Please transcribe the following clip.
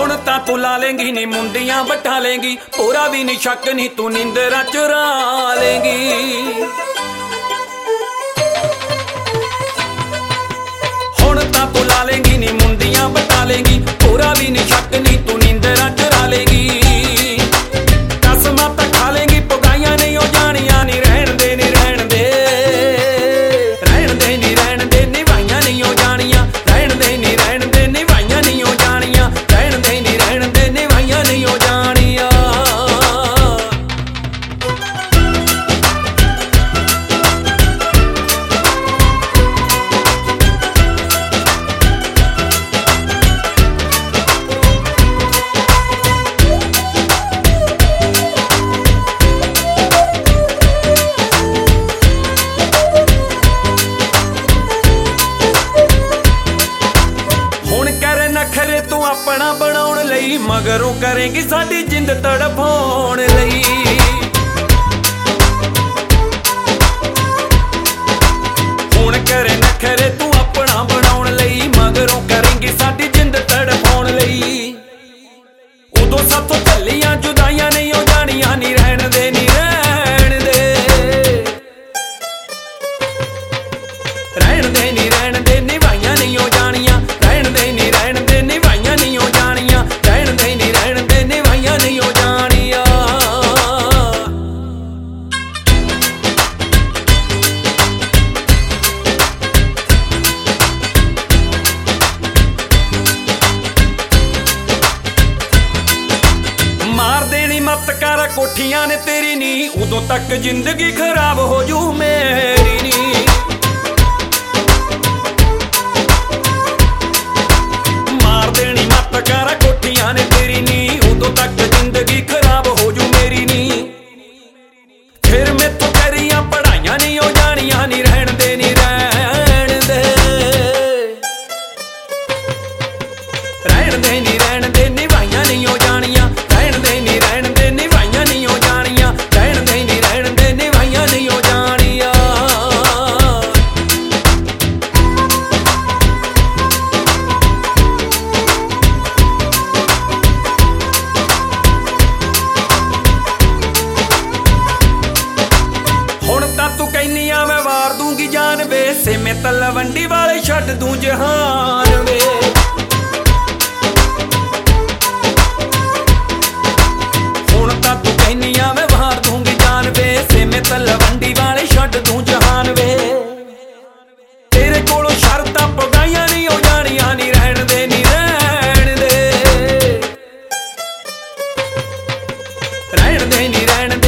ਹੁਣ ਤਾਂ ਤੂੰ ਲਾ ਲੇਂਗੀ ਨੀ ਮੁੰਦੀਆਂ ਬਟਾ ਲੇਂਗੀ, ਪੂਰਾ ਵੀ ਨੀ ਸ਼ੱਕ ਨੀ ਤੂੰ ਨੀਂਦਰਾਂ ਚੁਰਾ ਲੇਂਗੀ। ਹੁਣ ਤਾਂ ਤੂੰ ਲਾ ਲੇਂਗੀ ਨੀ ਮੁੰਦੀਆਂ ਬਟਾ ਲੇਂਗੀ, ਪੂਰਾ ਵੀ ਨੀ ਸ਼ੱਕ ਨੀ ਤੂੰ ਨੀਂਦਰਾਂ ਚੁਰਾ ਲੇਂਗੀ। ਕਸਮਾਂ ਤਾਂ ਖਾ ਲੇਂਗੀ ਪਗਾਈਆਂ ਨਹੀਂ ਉਹ ਜਾਣੀਆਂ ਨੀ, ਰਹਿਣ ਦੇ ਨੀ ਰਹਿਣ ਦੇ, ਰਹਿਣ ਦੇ ਨੀ ਰਹਿਣ ਦੇ, ਨਿਭਾਈਆਂ ਨਹੀਂ ਉਹ ਜਾਣੀਆਂ, ਰਹਿਣ ਦੇ ਨੀ ਰਹਿਣ ਦੇ, ਨਿਭਾਈਆਂ ਨਹੀਂ ਉਹ ਜਾਣੀਆਂ, ਰਹਿਣ ਦੇ ਨੀ ਰਹਿਣ ਦੇ, ਨਿਭਾਈਆਂ ਨਹੀਂ ਉਹ ਜਾਣੀਆਂ। ਨਖਰੇ ਤੂੰ ਆਪਣਾ ਬਣਾਉਣ ਲਈ, ਮਗਰੋਂ ਕਰੇਂਗੀ ਸਾਡੀ ਜਿੰਦ ਤੜਫਾਉਣ ਲਈ। ਹੁਣ ਕਰੇ ਨਖਰੇ ਤੂੰ ਆਪਣਾ ਬਣਾਉਣ ਲਈ, ਮਗਰੋਂ ਕਰੇਂਗੀ ਸਾਡੀ ਜਿੰਦ ਤੜਫਾਉਣ ਲਈ। ਉਦੋਂ ਸਾਥੋਂ ਝੱਲੀਆਂ ਜੁਦਾਈਆਂ ਨਹੀਂ ਉਹ ਜਾਣੀਆਂ ਨੀ, ਰਹਿਣ ਦੇ ਨੀ ਰਹਿਣ ਦੇ, ਰਹਿਣ ਦੇ ਨੀ ਰਹਿਣ ਦੇ, ਨਿਭਾਈਆਂ ਨਹੀਂ ਉਹ ਜਾਣੀਆਂ, ਰਹਿਣ ਦੇ ਨੀ ਰਹਿਣ ਦੇ, ਨਿਭਾਈਆਂ ਨਹੀਂ ਉਹ ਜਾਣੀਆਂ, ਰਹਿਣ ਦੇ ਨੀ ਰਹਿਣ ਦੇ, ਨਿਭਾਈਆਂ ਨਹੀਂ ਉਹ ਜਾਣੀਆਂ। ਮਾਰ ਦੇਣੀ ਮੱਤ ਕਰ ਕੋਠੀਆਂ ਨੇ ਤੇਰੀ ਨੀ, ਉਦੋਂ ਤੱਕ ਜ਼ਿੰਦਗੀ ਖਰਾਬ ਹੋ ਜੂ ਮੇਰੀ ਨੀ। ਕਰ ਕੋਠੀਆਂ ਨੇ ਤੇਰੀ ਨੀ, ਉਦੋਂ ਤੱਕ ਜ਼ਿੰਦਗੀ ਖਰਾਬ ਹੋ ਜੂ ਮੇਰੀ ਨੀ। ਫਿਰ ਮੈਥੋਂ ਕਰੀਆਂ ਪੜਾਈਆਂ ਨਹੀਂ ਉਹ ਜਾਣੀਆਂ ਨੀ, ਰਹਿਣ ਦੇ ਨੀ ਰਹਿਣ ਦੇ, ਰਹਿਣ ਦੇ ਨੀ ਰਹਿਣ ਦੇ, ਨਿਭਾਈਆਂ ਨਹੀਂ ਉਹ ਜਾਣੀਆਂ, ਰਹਿਣ ਦੇ ਨੀ ਰਹਿਣ ਦੇ, ਨਿਭਾਈਆਂ ਨਹੀਂ ਉਹ ਜਾਣੀਆਂ, ਰਹਿਣ ਦੇ ਨੀ ਰਹਿਣ ਦੇ, ਨਿਭਾਈਆਂ ਨਹੀਂ ਉਹ ਜਾਣੀਆਂ। ਤੂੰ ਕਹਿਨੀ ਆ ਮੈਂ ਵਾਰ ਦੂੰਗੀ ਜਾਨ ਵੇ, ਸੇਮੇ ਤਲਵੰਡੀ ਵਾਲੇ ਛੱਡ ਦੂੰ ਜਹਾਨ ਵੇ। ਹੁਣ ਤਾਂ ਤੂੰ ਕਹਿਨੀ ਆ ਮੈਂ ਵਾਰ ਦੂੰਗੀ ਜਾਨ ਵੇ, ਸੇਮੇ ਤਲਵੰਡੀ ਵਾਲੇ ਛੱਡ ਦੂੰ ਜਹਾਨ ਵੇ। ਤੇਰੇ ਕੋਲੋਂ ਸ਼ਰਤਾਂ ਪਗਾਈਆਂ ਨਹੀਂ ਉਹ ਜਾਣੀਆਂ ਨੀ, ਰਹਿਣ ਦੇ ਨੀ ਰਹਿਣ ਦੇ, ਰਹਿਣ ਦੇ ਨੀ ਰਹਿਣ ਦੇ,